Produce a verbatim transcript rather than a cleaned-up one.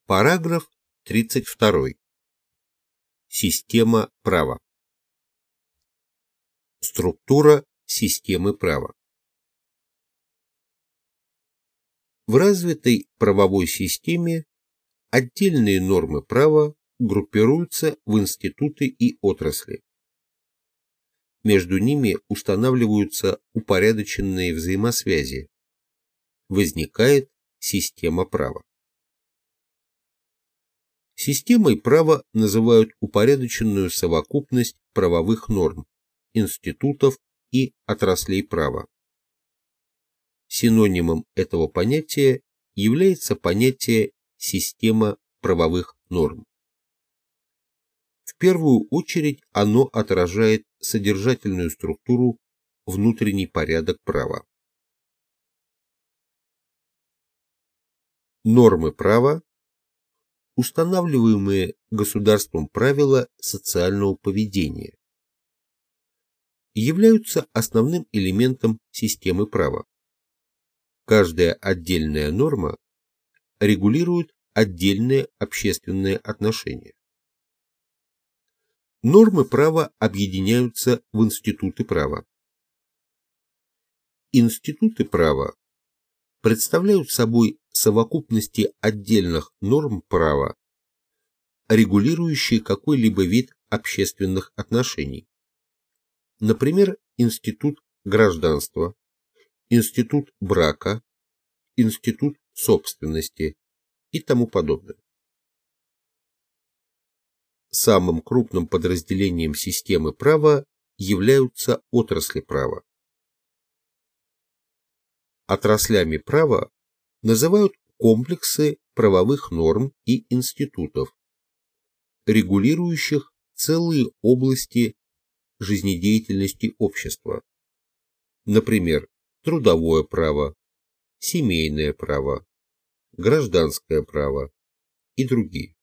Параграф тридцать два. Система права. Структура системы права. В развитой правовой системе отдельные нормы права группируются в институты и отрасли. Между ними устанавливаются упорядоченные взаимосвязи. Возникает система права. Системой права называют упорядоченную совокупность правовых норм, институтов и отраслей права. Синонимом этого понятия является понятие «система правовых норм». В первую очередь оно отражает содержательную структуру, внутренний порядок права. Нормы права – устанавливаемые государством правила социального поведения, являются основным элементом системы права. Каждая отдельная норма регулирует отдельные общественные отношения. Нормы права объединяются в институты права. Институты права представляют собой совокупности отдельных норм права, регулирующие какой-либо вид общественных отношений. Например, институт гражданства, институт брака, институт собственности и тому подобное. Самым крупным подразделением системы права являются отрасли права. Отраслями права называют комплексы правовых норм и институтов, регулирующих целые области жизнедеятельности общества, например, трудовое право, семейное право, гражданское право и другие.